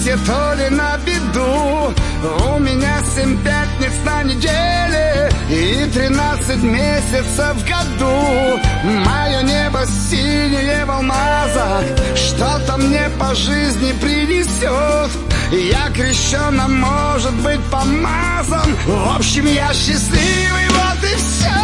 счастье, то ли на беду. У меня 7 пятниц на неделе и 13 месяцев в году. Мое небо синее в алмазах что-то мне по жизни принесет. Я крещен, а может быть помазан. В общем, я счастливый, вот и все.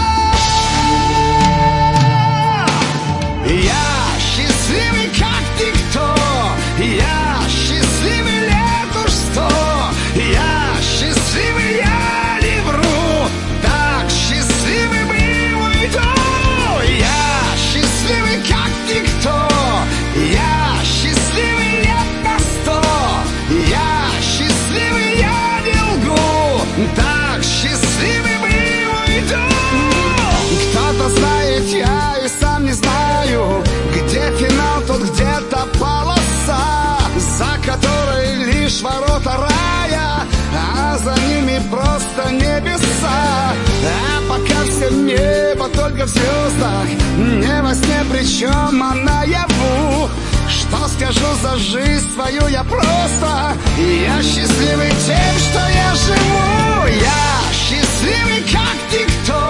Я счастливый, как никто. Я счастливый лет уж 100. Я счастливый, я не вру. Так счастливым и уйду. Я счастливый, как никто. Я счастливый лет на 100. Я счастливый, я не лгу. Так счастливым и уйду. Кто-то знает, я и сам не знаю, где финал, тут где-то полоса, за которой лишь ворота рая, а за ними просто небеса. А пока все небо только в звездах, не во сне, причем а наяву. Что скажу за жизнь свою я просто. Я счастливый тем, что я живу. Я счастливый, как никто.